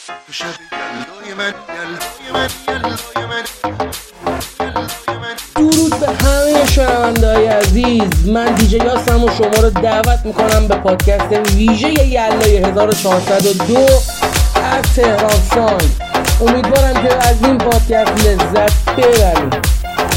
درود به همه شنونده‌های عزیز، من دیجی یاسم و شما رو دعوت میکنم به پادکست ویژه یلای 1402 از تهران ساند. امیدوارم که از این پادکست لذت ببرید.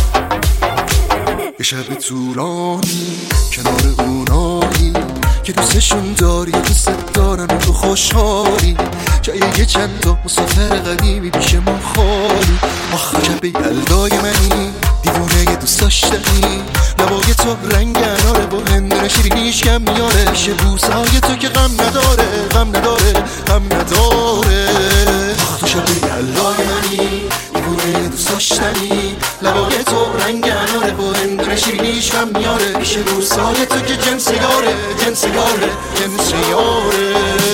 یه شب طولانی کنار اونایی که دوستشون داری و دوست دارن و تو خوشحالی، جای یه چند تا مسافر قدیمی پیش ما خالی. آخ شب یلدای منی دیوونه یه دوست داشتنی، لبای تو رنگ اناره با هندونه شیرینیش کم میاره، میشه بوسای تو که غم نداره غم نداره غم نداره. آخ تو شب یلدای منی دیوونه یه دوست داشتنی، لبای تو رنگ اناره با هندونه شیرینیش کم میاره، میشه بوسای تو که جنس یاره جنس یاره جنس یاره.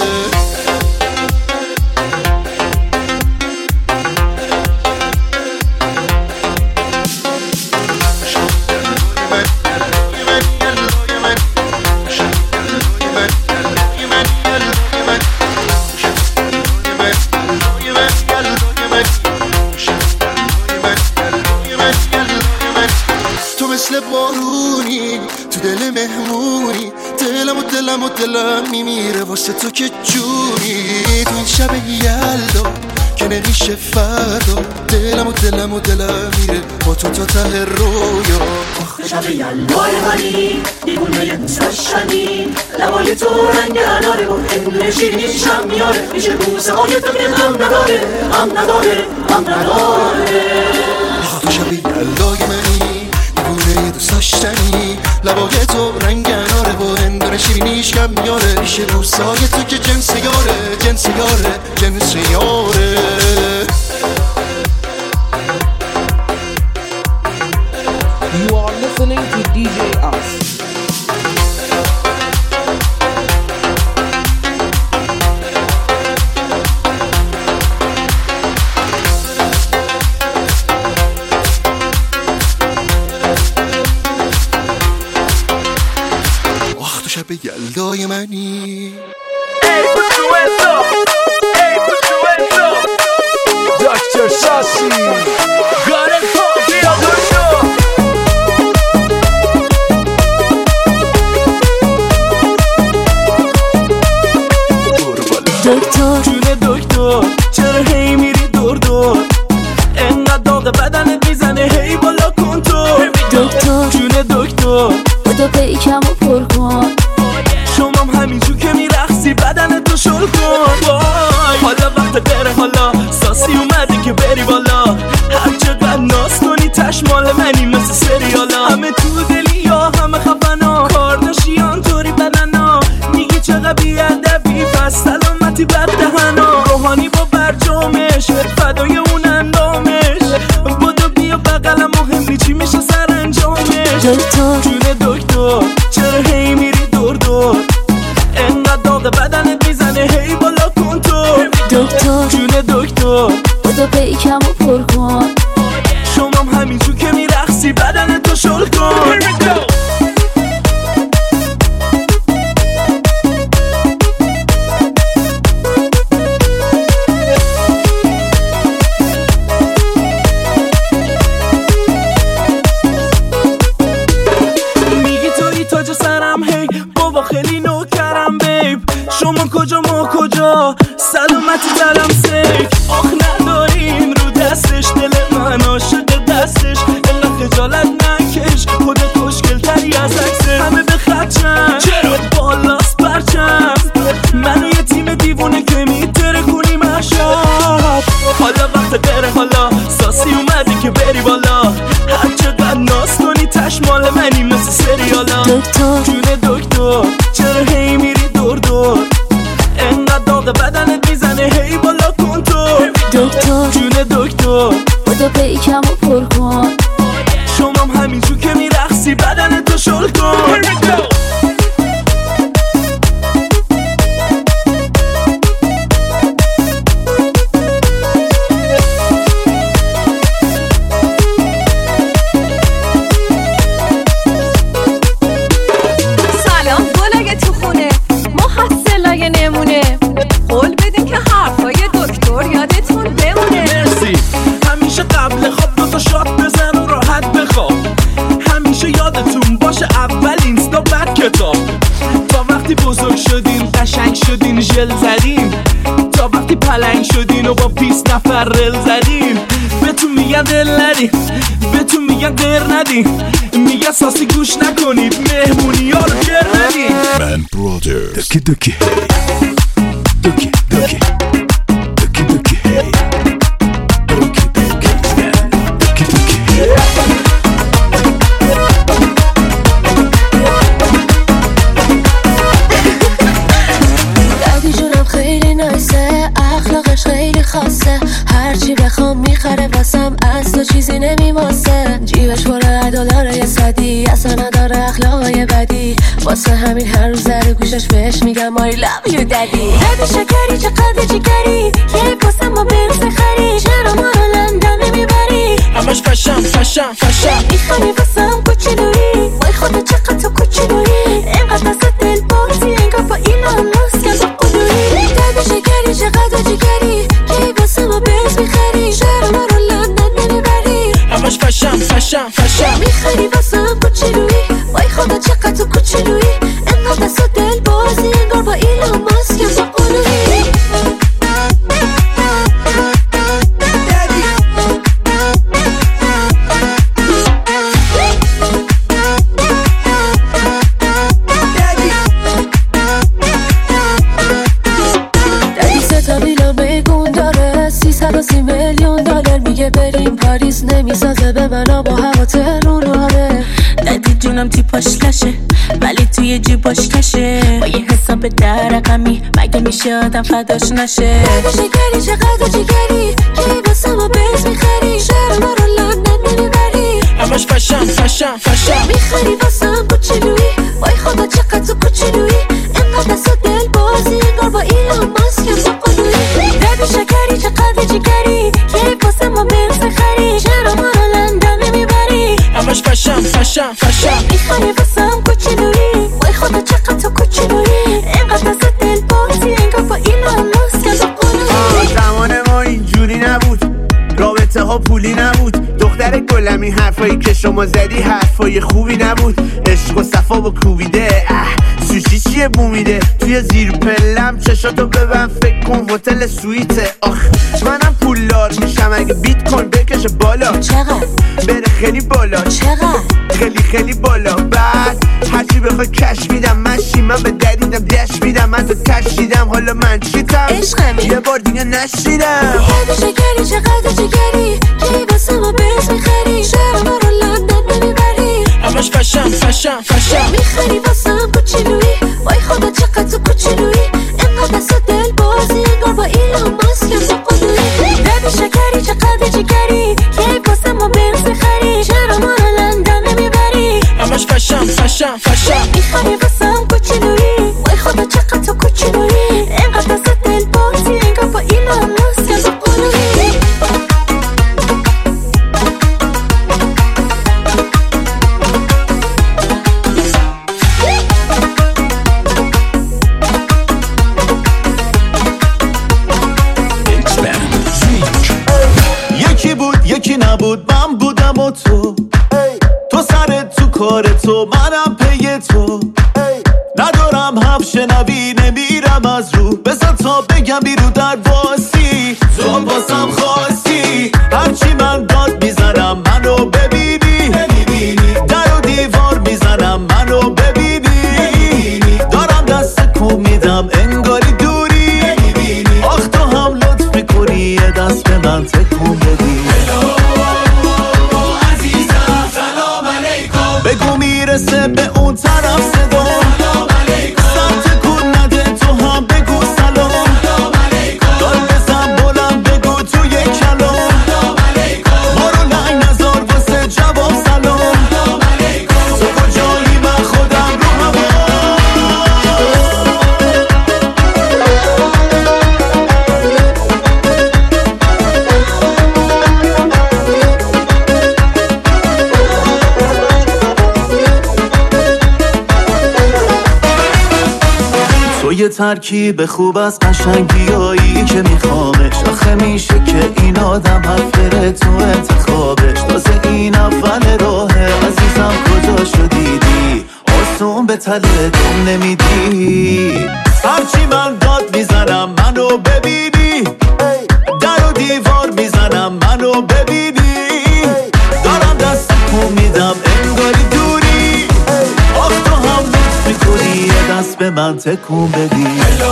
مثل بارونی تو دل مهمونی، دلم میمیره واسه تو که جونی. تو این شب یلدا که نمیشه فردا، دلم میره با تو تا ته رویا. شب یلدای منی دیوونه یه دوست داشتنی، لبای تو رنگ اناره با هندونه شیرینیش هم میاره، میشه بوسه های تو که غم نداره غم نداره غم نداره. تو شب یلدای منی دیوونه یه دوست داشتنی، لبای تو رنگ اناره با هندونه شیرینیش کم میاره، میشه بوسای تو که جنس یاره جنس یاره جنس یاره. You are listening to DJ Us. شب یلدای منی. Hey, put your hands up. Hey, put your hands up. Dr. Shashi. Got it from the other shore. دکتر جون دکتر چرا هی میری دور دور، انقدر داغ بدنت میزنه هی بالا کن تو. دکتر جون دکتر بودو پیکم و پر کن، شمام همینجور که میرقصی بدن تو شل کن. حالا وقت بره، حالا ساسی اومده که بری بالا، هر چقدر ناز کنی تش مال منی مثل سریالا. همه تو دلی یا همه خفنا، کارداشیان طوری بدنا، میگی چقدر بی‌ادبی پس سلامتی بر دهنا. روحانی با برجامش فدای اون اندامش، بودو بیا بقلم مهمی چی میشه سر انجامش. دکتر جون دکتر چرا هی میری دور دور، انقدر داغ بدنت میزنه هی بالا کن تو. دکتر جون دکتر بودو پیکم و پر کن، شمام همینجور که میرقصی بدن تو شل کن. میگی توی تاج سرم هی بابا خیلی نوکرم بیب، شما کجا ما کجا سلامتی دلم سیک. آخ نداریم رو دستش دل من عاشق دستش، الا خجالت نکش خودت خوشگل تری از عکسه. همه به خدشم چرا بالاست برچم، منو یه تیم دیوونه که میتره کنیم اشاب. حالا وقت بره، حالا ساسی اومده که بری بالا، هر چقدر ناز کنی تش مال منی مثل سریالا. دکتر جون دکتر چرا هی میری دور دور، انقدر داغ بدنت میزنه هی بالا کن تو. دکتر جون دکتر بودو پیکم و پر کن، شمام همینجور که میرقصی بدن تو شل کن. سلام گلای تو خونه محصلای نمونه، قول بده زدیم تا وقتی پلنگ شدین و با 20 نفر رل زدیم. بهتون میگن دل ندیم، بهتون میگن غیر ندیم، میگن ساسی گوش نکنید، مهمونی ها رو گر ندیم. من برادرز دکی دکی هی دکی دکی دکی دکی هی دکی دکی دکی دکی هی. دادی جونم خیلی نایسه، اخلاقش خیلی خاصه، هرچی بخوام میخره واسم، از تو چیزی نمیواسه، جیبش پر دلاره یه صدی، اصلا نداره اخلاقای بدی، واسه همین هر روز در گوشش بهش میگم ماری love you daddy. دادی شکری چقدر جگری، که واسه ما برز خری، چرا ما رو لندن نمیبری؟ همش فشم فشم فشم میخوانی واسم کوچولویی، وای خدا چقدر تو کوچولویی، اینقدر از دل بازی انگار با ایلان ماسک از قلویی. دادی شکری چقدر جگری، که واسه ما برز میخری، چرا ما رو لندن نمیبری؟ همش فشم فشم فشم میخوانی واسم کوچولویی، وای خدا چقدر تو کوچولویی، اینقدر از دل بازی انگار با ایلان ماسک از قلویی. بریم پاریس نمیسازه به من با هوا تهرونه. دادی جونم تیپاش کشه ولی توی جیباش کشه، با یه حساب در رقمی مگه میشه آدم فداش نشه؟ دادی شکری چقدر جگری، که واسه ما برز میخری، چرا ما رو لندن نمیبری؟ همش فشم فشم فشم میخری واسم کوچولویی، وای خدا چقدر تو کوچولویی، اینقدر از دل بازی انگار با ایلان ماسک از قلویی. دادی شکری چقدر جگری، که واسه ما برز خری، چرا ما رو لندن نمیبری؟ همش فشم فشم فشم میخوانی واسم کوچولویی، وای خدا چقدر تو کوچولویی، اینقدر از دل بازی انگار با ایلان ماسک از قلویی. زمان ما اینجوری نبود، رابطه ها پولی نبود، دختر گلمی حرفایی که شما زدی حرفای خوبی نبود، عشق و صفا با کوبیده سوشی چیه بومیده، توی زیر پلم چشاتو ببن فکر کن هتل سویته. آخ منم پولدار میشم اگه بیت کوین بکشه بالا. چقدر؟ بره خیلی بالا. چقدر؟ خیلی خیلی بالا. بعد هرچی بخوای کش میدم، من شیمم به دریدم دش میدم، من تو تشیدم، حالا من چیتم عشقمی یه بار دیگه نشیدم. دادی شکری چقدر جگری، که واسه ما برز میخری، چرا ما رو لندن نمیبری؟ همش فشم فشم فشم میخری واسم کوچولویی، وای خدا چقدر تو کوچولویی، اینقدر از دل بازی انگار با ایلان ماسک از قلویی. دادی شکری چقدر جگری، که واسه ما برز میخری، چرا ما رو لندن نمیبری؟ همش فشم فشم فشم میخری واسم کوچولویی، وای خدا چقدر تو کوچولویی، اینقدر از دل بازی انگار با ایلان ماسک از قلویی. یکی بود یکی نبود، من بودم و تو سرت تو کار تو، منم پی تو، ندارم حرف شنوی نمیرم از رو، بذار تا بگم بیرو در واسی، تو باسم خواستی، هرچی من داد میزنم منو ببینی، در و دیوار میزنم منو ببینی، دارم دست کو میدم انگاری دوری، آخ تو هم لطف میکنی یه دست به من تکون بدی. بگو میرسه به اون طرف صدا، سر تکون نده تو هم بگو سلام، دار بزن بلند بگو تو یک کلام، ما رو لنگ نزار واسه جواب سلام، تو کجایی من خودم رو هوا. تو یه ترکیب خوب از قشنگیایی که میخوامش، آخه میشه که این آدم حرف بره تو انتخابش، تازه این اول راهه عزیزم کجا شدیدی، آسون به تله دم نمیدی. هرچی من داد میزنم منو ببینی، در و دیوار میزنم منو ببینی، دارم دست کن میدم انگاری دوری، آخ تو هم لطف میکنی یه دست به من تکون بدی.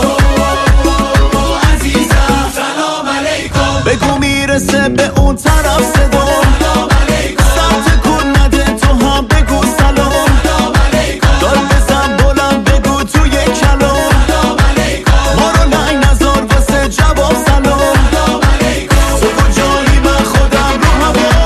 عزیزم سلام علیکم بگو میرسه به اون طرف صدا، سلام علیکم سر تکون نده تو هم بگو سلام، سلام علیکم دار بزن بلند بگو توی کلام، سلام علیکم ما رو لنگ نزار واسه جواب سلام، سلام علیکم تو کجایی من خودم رو هوا.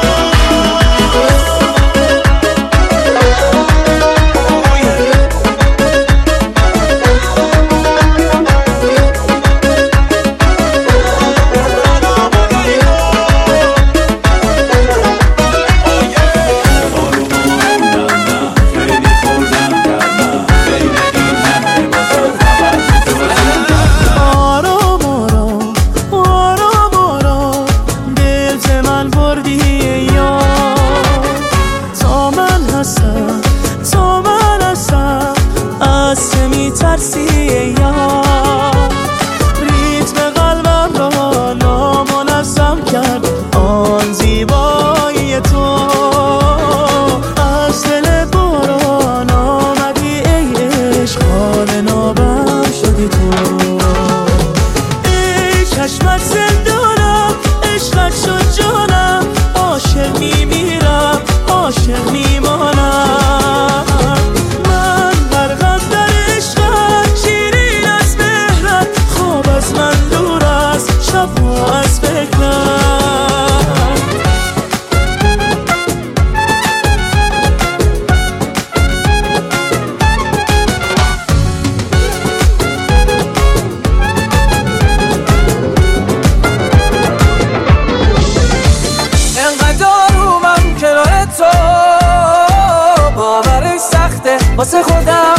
واسه خودم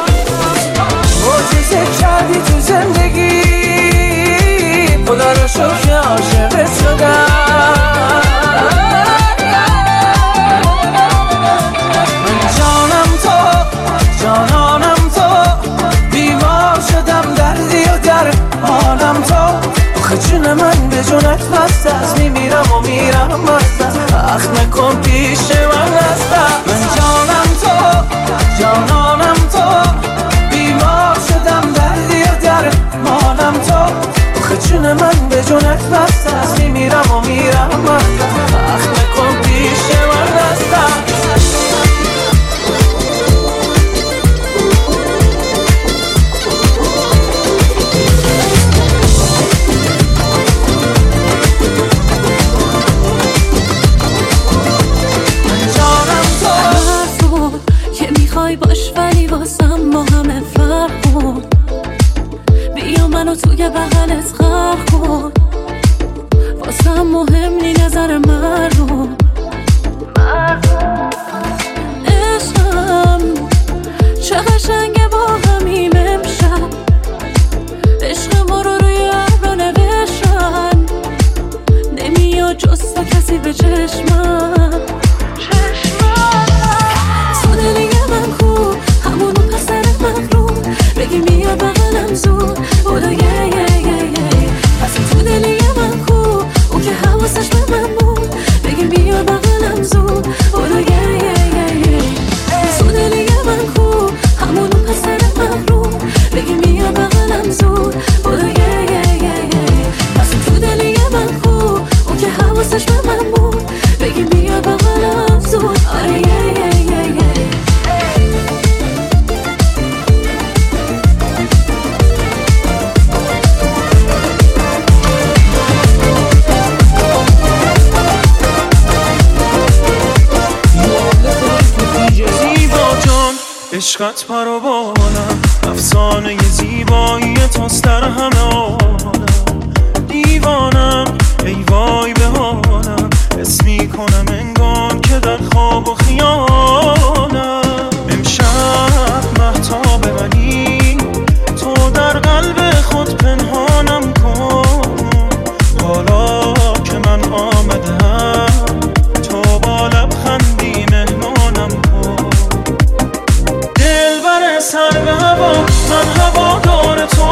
معجزه کردی تو زندگی، خدا رو شکر عاشقت شدم. من جانم تو جانانم تو، بیمار شدم دردی و در حالم تو، آخه جون من به جونت بسته است، میمیرم و میرم بسته اخ نکن پیش من هستم. من جانم تو جانانم تو، بیمار شدم دردی و در مالم تو، آخه جون من به جونت بسته است، میمیرم و میرم بسته اخ نکن پیش من هستم. باش ولی واسم با همه فرق کن، بیا منو توی بغلت غرق کن، واسم مهم نی نظر مردم، عشقم چه قشنگه با همیم امشب، عشق ما رو روی ابرا نوشتن، نمیاد جز تا کسی به چشمم. من کو همونو پسر مغروب بگی میاد بغلم زود، اولا یه یه یه یه پس تو دلی من کو اون که حواسش به من بود، بگی میاد بغلم زود، اولا یه یه یه یه تو دلی من کو همونو پسر مغروب بگی میاد بغلم زود، اولا یه یه یه یه پس تو دلی من کو اون که حواسش به من بود، بگی میاد بغلم زود، آره یه یه یه یه. عشقت پرو بالم، افسانه زیبایی توست در همه عالم، دیوانم ای وای به حالم، حس میکنم انگار که در خواب و خیالم، امشب مهتاب منی تو در قلب خود پنهانم کن، حالا که من آمدم تو با لبخندی مهمانم کن، دل بر سر به هوا من هوادار تو،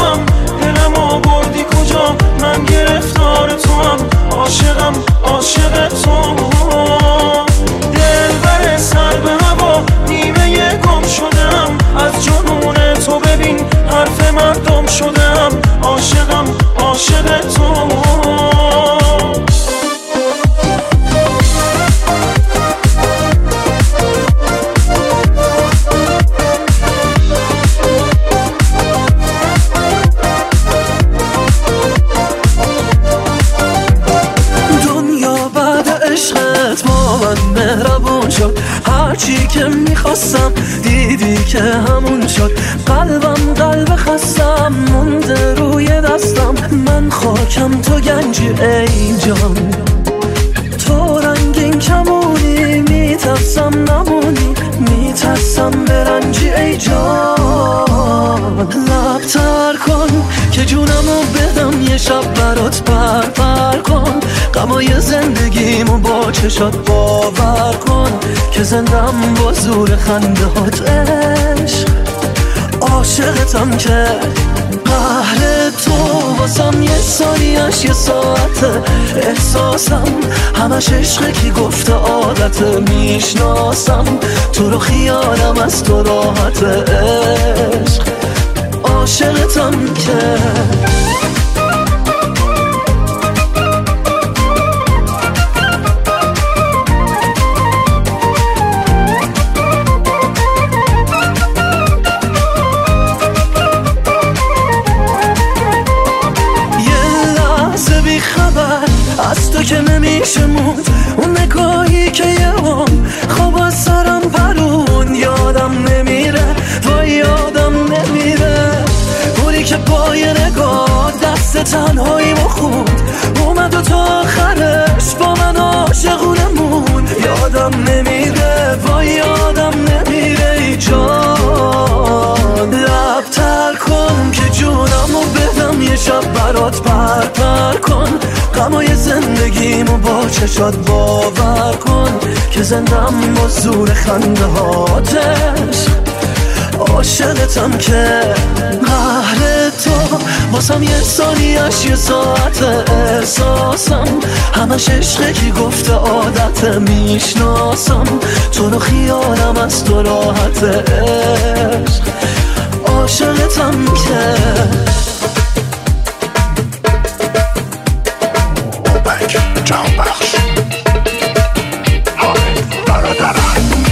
که همون شد. قلبم قلب خستم مونده روی دستم، من خاکم تو گنجی ای جان. تو رنگین کمونی میترسم نمونی، میترسم برنجی ای جان. لبتر کن که جونمو بدم یه شب برات پر کن. غمای زندگیمو با چشات باور کن که زندم با زور خنده هات عشق. عاشقتم که قهر تو واسم یه ثانیه‌اش یه ساعته. احساسم همش عشقه کی گفته عادته. میشناسم تو رو خیالم از تو راحت عشق. عاشقتم که از تو که نمیشه موند. اون نگاهی که یه هم خواب از سرم پرون. یادم نمیره وای یادم نمیره. گوری که با یه نگاه دست تنهاییمو خوند. اومد و تا آخرش با من عاشقونه موند. یادم نمیره وای یادم نمیره ای جان. لبتر کن که جونمو بدم یه شب برات پر کن. غمای زندگیمو با چشات باور کن که زندم با زور خنده هاتش. عاشقتم که قهر تو واسم یه ثانیه‌اش یه ساعت. احساسم همش عشقه کی گفته عادته. میشناسم تو رو خیالم از تو راحت عشق. عاشقتم که جهان بخش حامد برادران.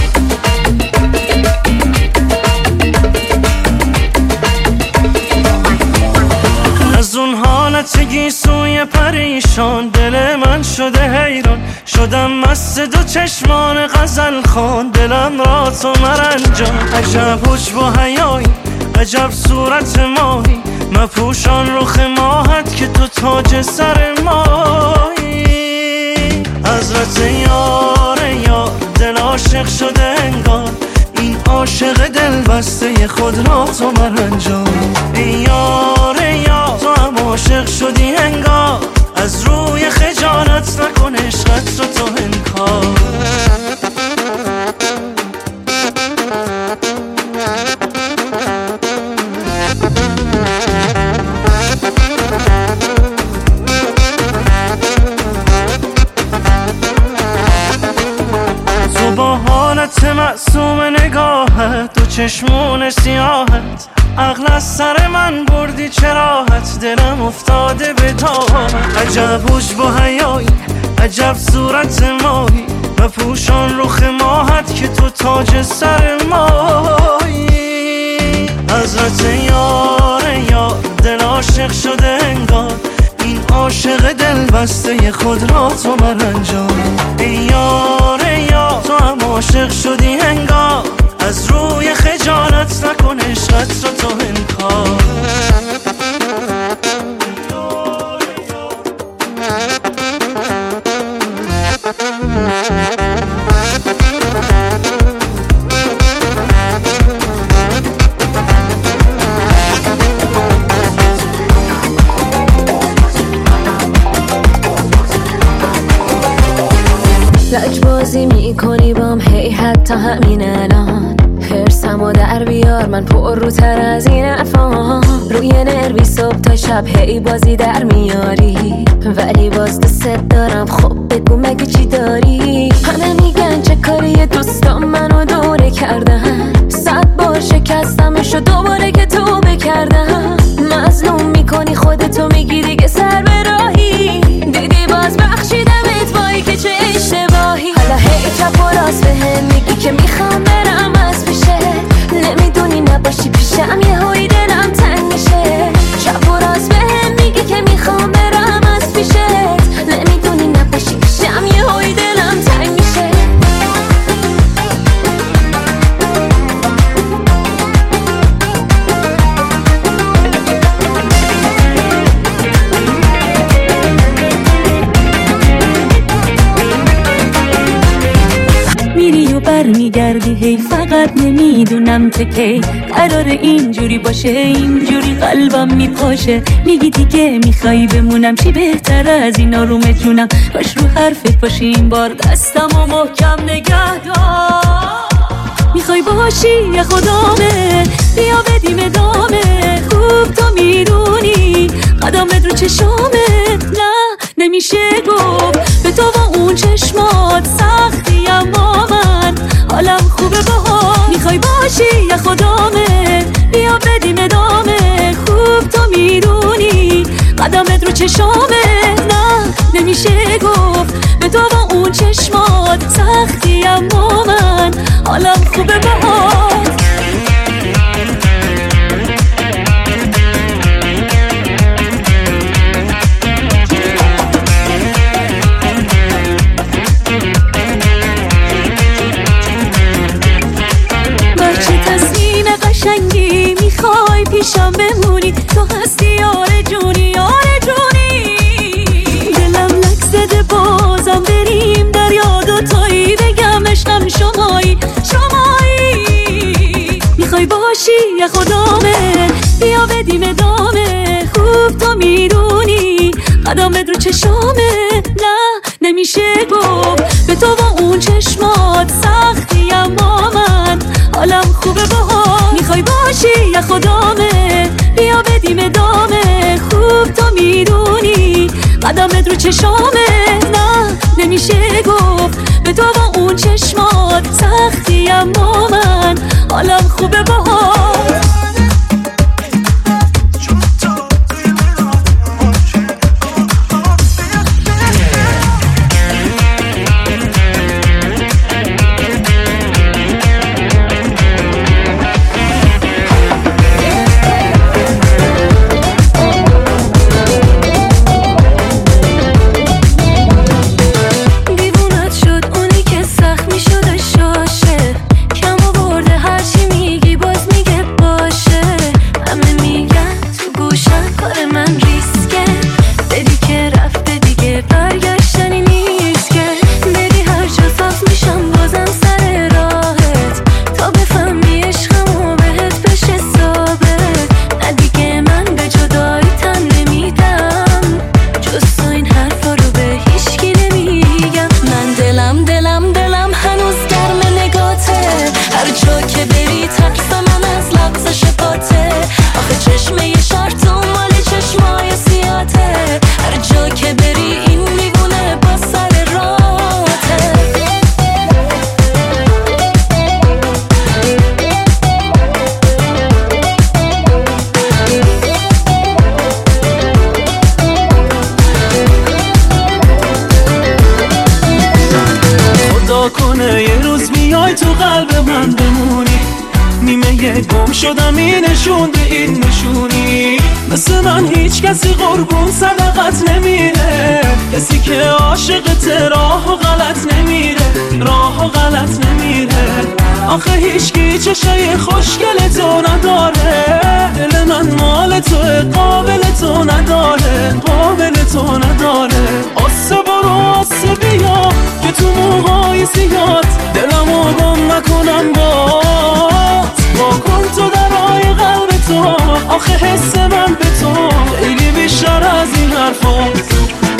از اون حالت گیسوی پریشان دل من شده حیران. شدم مست دو چشمان غزل خوان. دلم را تو مرنجان. عجب حجب و حیایی، عجب صورت ماهی. مپوشان رخ ماهت که تو تاج سر ماهی. حضرت یار یار دل عاشق شده انگار. این عاشق دل بسته خود را تو مرنجان. ای یار یار تو هم عاشق شدی انگار. از روی خجالت نکن عشقت رو تو انکار. معصوم نگاهت دو چشمون سیاهت. عقل از سر من بردی چراحت. دلم افتاده به تاهت. عجب حجب و حیایی، عجب صورت ماهی. مپوشان رخ ماهت که تو تاج سر ماهی. حضرت یار یار دل عاشق شده انگار. این عاشق دل بسته خود را تو مرنجان. ای یار یار تو هم عاشق شدی انگار. از روی خجالت نکن عشقت رو تو انکار. لجبازی میکنی بام هی حتی همین الان. حرسمو در بیار من پر رو تر از این افام. روی نروی صبح تا شب هی بازی در میاری. ولی باز دوست دارم خب بگو مگه چی داری. همه میگن چه کاری دوستام منو دوره کردن. 100 بار شکستمش و دوباره که تو بکردم. مظلوم میکنی خودتو میگی دیگه سر به راهی. دیدی باز بخشیدمت وای که چه اشتباهی. حالا هی چپ و راست بهم میگی که میخوام برم از پیشت. نمیدونی نباشی پیشم یه هایی دلم تنگ میشه. چپ و راست بهم میگی که میخوام برم از پیشت. نمیدونی نباشی پیشم یه هایی دلم تنگ میشه. برگردی هی فقط نمیدونم که کی قرار اینجوری باشه، اینجوری قلبم میپاشه. میگی دیگه میخوای بمونم، چی بهتر از این آروم جونم. باش رو حرفت باشی این بار، دستم و محکم نگه دار. میخوای باشی یا خدامه، بیا بدیم ادامه. خوب تو میدونی قدمت رو چشامه. نه نمیشه گفت به تو با اون چشمات سختی، اما من حالم خوبه باهات. میخوای باشی یا خدامه، بیا بدیم ادامه. خوب تو میدونی قدمت رو چشامه. نه نمیشه گفت به تو با اون چشمات سختی، اما من حالم خوبه باهات. قشنگی میخوای پیشم بمونی، تو هستی یار جونی، یار جونی. دلم لک زده بازم بریم دریا دوتایی، بگم عشقم شمایی، شمایی. میخوای باشی یا خدامه، بیا بدیم ادامه. خوب تو میدونی قدمت رو چشامه. نه نمیشه گفت به تو با اون چشمات سختی، اما من حالم خوبه باهات. میخوای باشی یا خدامه، بیا بدیم ادامه. خوب تو میدونی قدمت رو چشامه. نه نمیشه گفت به تو با اون چشمات سختی، اما من حالم خوبه باهات. گم شدم این نشون به این نشونی، مثل من هیچ کسی قربون صدقت نمیره. کسی که عاشقت راه و غلط نمیره، راه و غلط نمیره. آخه هیچکی چشای خوشگل تو نداره. دل من مال تو قابل تو نداره، قابل تو نداره. آسه برو آسه بیا که تو موهای زیاد دلمو گم نکنم با کن تو درای قلب تو. آخه حس من به تو خیلی بیشتر از این حرفاست.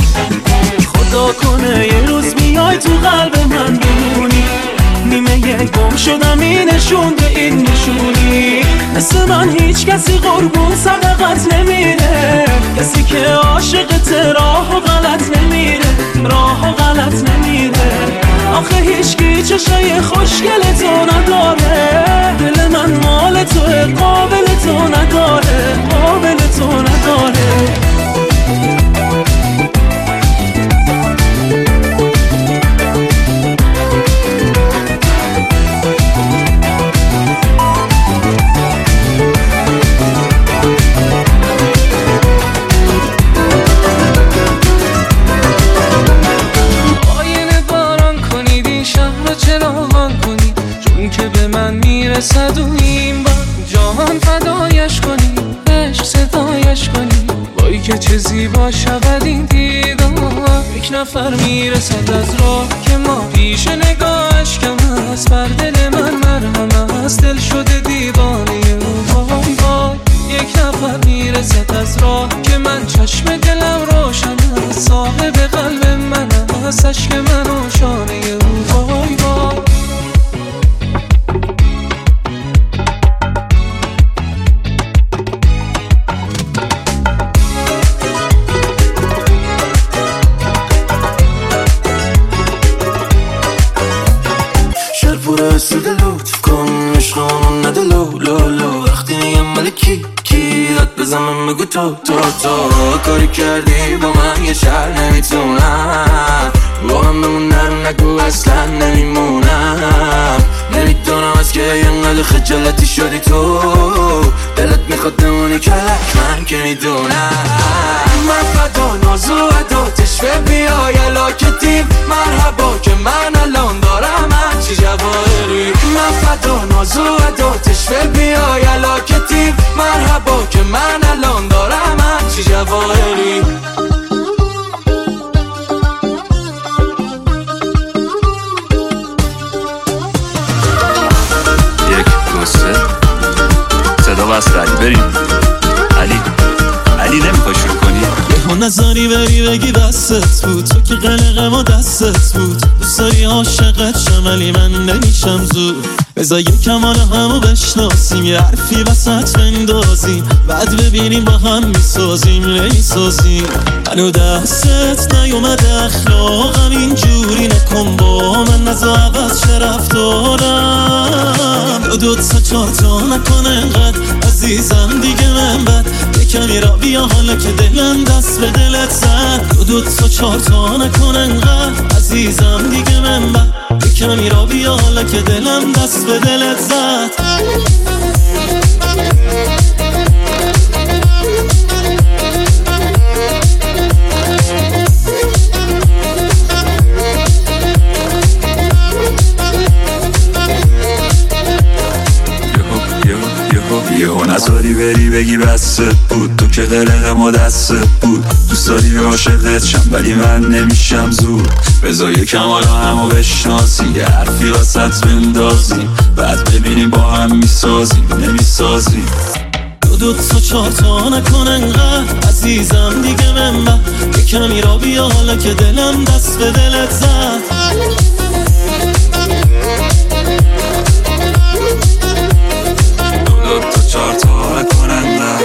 خدا کنه یه روز بیای تو قلب من بمونی. نیمه گم شدم این نشون به این نشونی، مثل من هیچ کسی قربون صدقت نمیره. کسی که عاشقت راه و غلط نمیره، راه و غلط نمیره. آخه هیچکی چشای خوشگل تو نداره. دل من مال تو قابل تو نداره، قابل تو نداره. رسد و این بار جهان فدایش کنی، عشق صدایش کنی. وای یک نفر میرسد از راه که ما پیش نگاهش کم است، بر دل من مرهم است، دل شده دیوانه او. وای وای یک نفر میرسد از راه که من چشم دلم روشن است، صاحب قلب من است، عشق من و شانه او. وای وای رسید لطف کن عشقامون نده لو لو لو، وقتی میگم ملکی کی داد بزنم بگو تو کاری کردی با من یه شهر نمیتونم با هم بمونم، نگو اصلا نمیمونم. نمیدونم از که اینقدر خجالتی شدی تو، دلت میخواد بمونی کلک، من که میدونم. من فدا نازو ادا تشوه بیای علاکتیم، مرحبا که من الان دارم هرچی جواهری. من فدا نازو ادا تشوه بیای علاکتیم، مرحبا که من الان دارم هرچی جواهری. صدا بست علی بریم. علی نمیخوای شروع کنی؟ یهو نظری بری بگی بستت بود، تو که قلق ما دستت بود. دوست داری عاشقت شم ولی من نمیشم زود. بذار یکم حالا همو بشناسیم، یه حرفی وسط بندازیم، بعد ببینیم با هم میسازیم نمیسازیم. هنو دستت نیومده اخلاقم اینجوری نکن با من، نزا عوض چه رفتارم. دو تا چار تا نکن انقدر عزیزم دیگه من بد، یکمی را بیا حالا که دلم دست به دلت زد. دو تا چار تا نکن انقدر عزیزم دیگه من بد، یکمی را بیا حالا که دلم دست به دلت زد. یهو نظری بری بگی بستت بود، تو که قلق ما دستت بود. دوست داری عاشقت شم ولی من نمیشم زود. بذار یکم حالا همو بشناسی، یه حرفی واسط بندازیم، بعد ببینیم با هم میسازیم نمیسازیم. دو تا چار تا نکن انقدر عزیزم دیگه من بد، یکمی را بیا حالا که دلم دست به دلت زد. دو تا چار تا نکننده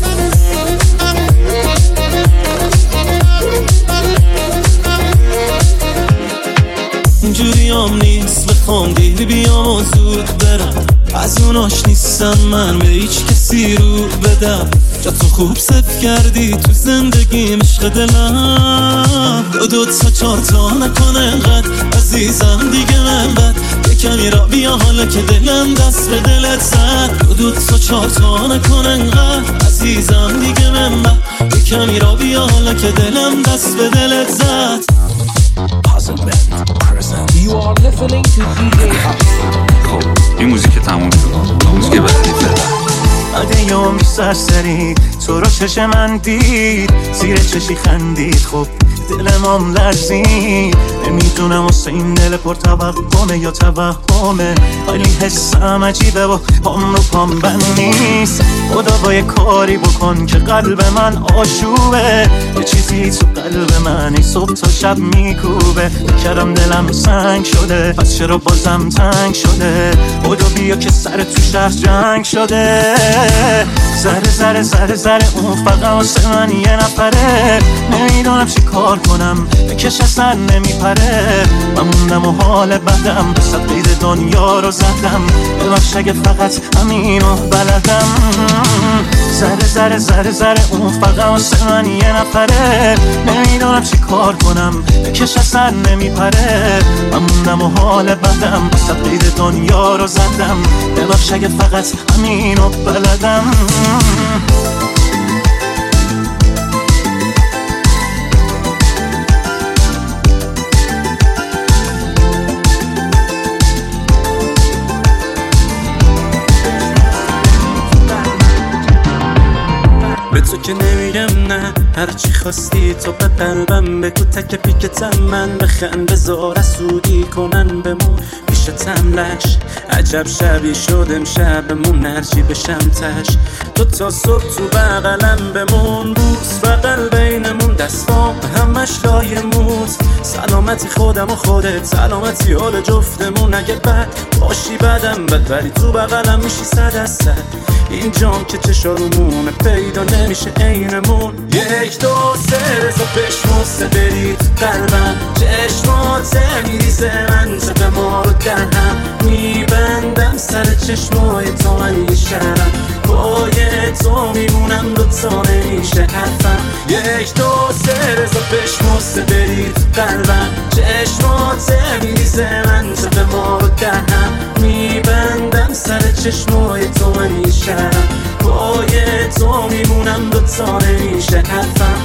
اینجوری هم نیست بخوام دیر بیام و زود برم، از اوناش نیستم من به هیچ کسی رو بدم. جا تو خوب صف کردی تو زندگیم عشق دلم. دو تا چار تا نکن انقدر عزیزم دیگه من بد، یکمی را بیا حالا که دلم دست به دلت زد. دو تا چار تا نکن انقدر عزیزم دیگه من بد، یکمی را بیا حالا که دلم دست به دلت زد. You are listening to DJ خب این موزیک تموم شد، موزیک بعدی فعلا. عده یومی سرسری تو رو چش من دید، زیر چشی خندید، خب دلم لرزید. نمیدونم واسه این دل پر توقمه یا توهمه، ولی حسم عجیبه و پام رو پام بند نیست. خدا با یه کاری بکن که قلب من آشوبه، یه چیزی تو قلب من ای صبح تا شب میکوبه. کردم دلم سنگ شده پس چرا بازم تنگ شده، خدا بیا که سر تو شهر جنگ شده. ذره ذره ذره ذره اون فقط واسه من یه نفره، نمیدونم چی کار کنم بکش اصلا نمیپره. من موندم و حال بدم به صد قید دنیا رو زدم، ببخش اگه فقط همینو بلدم. ذره ذره ذره ذره اون فقط واسه من یه نفره، نمیدونم چی کار کنم بکش اصلا نمیپره. من موندم و حال بدم به صد قید دنیا رو زدم، ببخش اگه فقط همینو بلدم. به تو که نمیگم نه، هرچی خواستی تو به قلبم بگو، تک پیکتم من بخند بذار سودی کنن بمون پیش تملش. عجب شبی شد امشبمون، هرچی بشم تش تو تا صبح تو بغلم بمون. بوس بغل بینمون، دستام همش لای موت. سلامتی خودم و خودت، سلامتی حال جفتمون. اگه بد باشی بدم بد، ولی تو بغلم میشی 100%. این جام که چشارمونه پیدا نمیشه عینمون. 1 2 3 رضا بشمسته بری تو قلبم، چشمات میریزه منطقه ما رو در هم میبندم. سر چشمای تو من میشرم، پای تو میمونم دوتا نمیشه حرفم. 1 2 3 رضا بشمسته بری تو قلبم، چشمات میریزه منطقه ما رو در هم میبندم. سر چشمای تو من میشرم، پای تو میمونم دوتا نمیشه حرفم.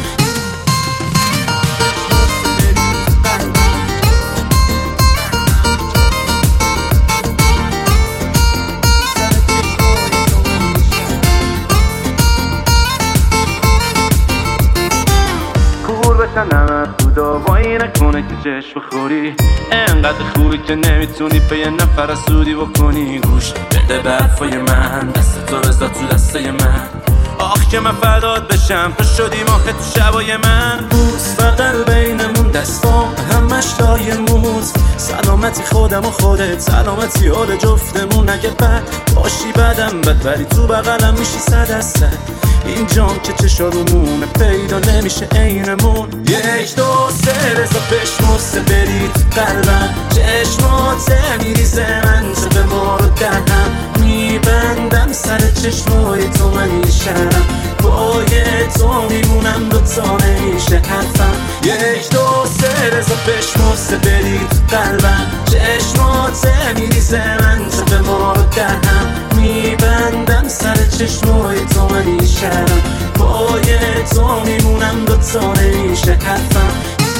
نمت خدا وای نکنه که چشم بخوری، انقدر خوبی که نمیتونی به یه نفر سودی بکنی. گوش بده به حرفای من، دست تو بذار تو دسته من. آخ که من فدات بشم، تو شدی ماه تو شبای من. بوس بغل بینمون، دستام همش لای موت. سلامتی خودم و خودت، سلامتی حال جفتمون. اگه بد باشی بدم بد، ولی تو بغلم میشی 100%. این جام که چشارمونه پیدا نمیشه عینمون. 1 2 3 رضا بشمسته بری تو قلبم، چشمات میریزه منطقه ما رو در هم میبندم. سر چشمای تو من میشرم، پای تو میمونم دوتا نمیشه حرفم. 1 2 3 رضا بشمسته بری تو قلبم، چشمات میریزه منطقه ما رو در هم میبندم. سر چشمای تو من میشرم، پای تو میمونم دوتا نمیشه حرفم.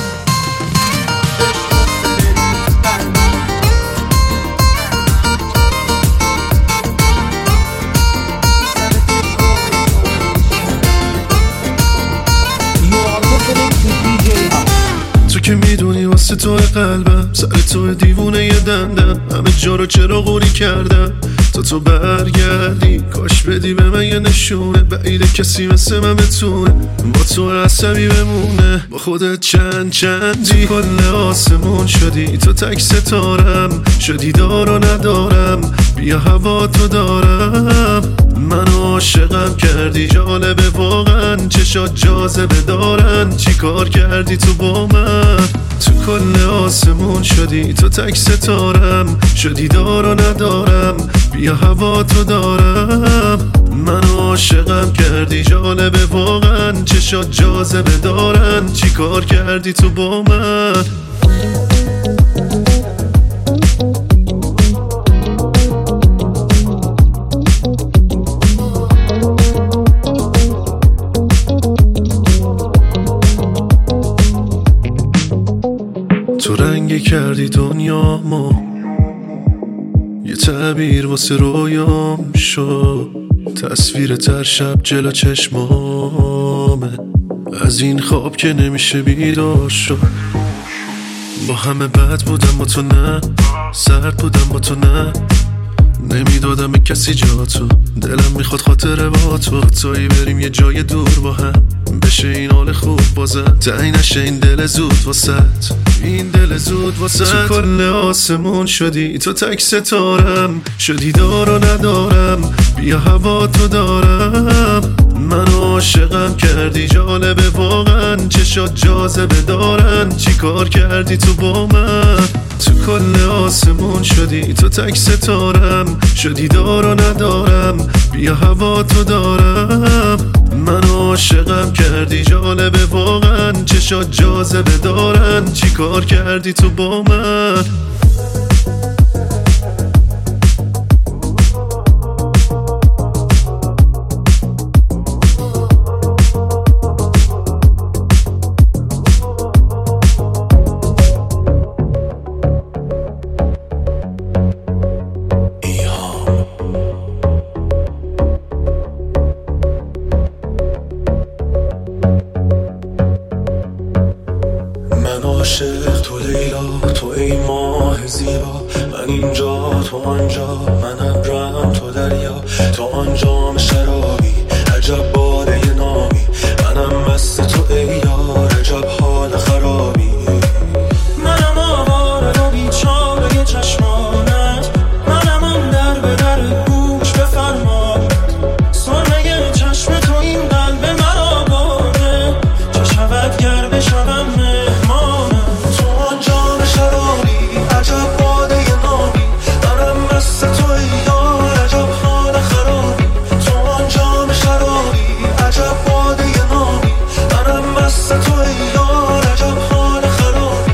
تو که میدونی واسه تو قلبم، سر تو دیوونه یه دندم. همه جا رو چرا قوری کردم تا تو برگردی. کاش بدی به من یه نشونه، بعیده کسی مثل من بتونه با تو عصبی بمونه. با خودت چندی کل آسمون شدی، تو تک ستارم شدی دار و ندارم. بیا هوا تو دارم، منو عاشقم کردی. جالبه واقعا چشات جاذبه دارن، چی کار کردی تو با من؟ تو کل آسمون شدی، تو تک ستارم شدی دار و ندارم. بیا هوا تو دارم، منو عاشقم کردی. جالبه واقعا چشات جاذبه دارن، چی کار کردی تو با من؟ تو رنگی کردی دنیامو، یه تعبیر واسه رویام شد. تصویر تر شب جلو چشمامه، از این خواب که نمیشه بیدار شد. با همه بد بودم با تو نه، سرد بودم با تو نه. نمیدادم به کسی جا تو، دلم میخواد خاطره با تو. تویی بریم یه جای دور با هم، بشه این حال خوب بازم. تعیین نشه این دل زود واسط، این دل زود واسط. تو کل آسمون شدی، تو تک ستارم شدی دار و ندارم. بیا هوا تو دارم، منو عاشقم کردی. جالبه واقعا چشات جاذبه دارن، چی کار کردی تو با من؟ تو کل آسمون شدی، تو تک ستارم شدی دار و ندارم. بیا هوا تو دارم، منو عاشقم کردی. جالبه واقعا چشات جاذبه دارن، چی کار کردی تو با من؟ من عاشق تو لیلا، تو ای ماه زیبا، من اینجا تو آنجا، من ابرم تو دریا، تو آنجام شرابی عجب باده نامی، منم مست تو ای یار عجب حال خرابی. منم آواره و بیچاره چشمانت، منم آن در به در گوش بفرماد، سرمه چشم تو این قلب مرا باده، چه شود گر بشوم مهمانم. تو آنجام شرابی عجب باده نامی، منم مست تو ای یار عجب حال خرابی. تو آنجام شرابی عجب باده نامی، منم مست تو ای یار عجب حال خرابی.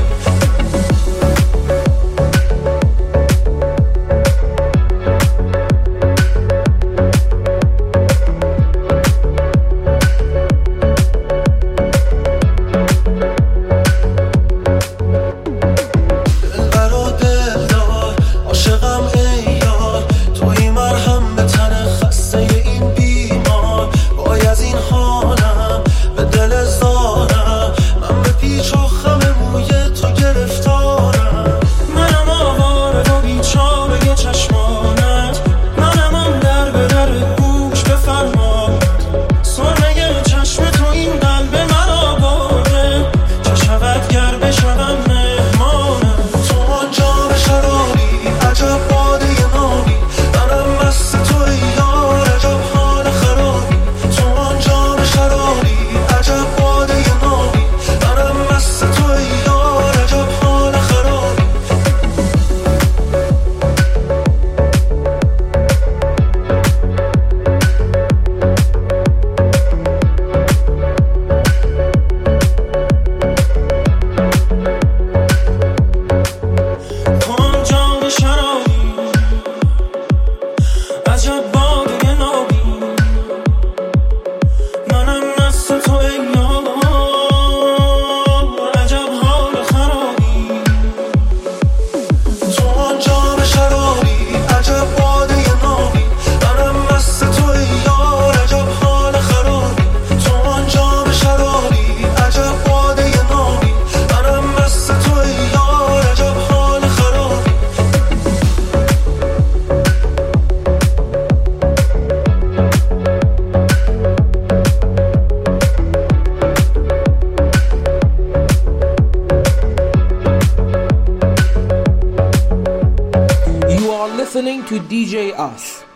Listening to DJ Us.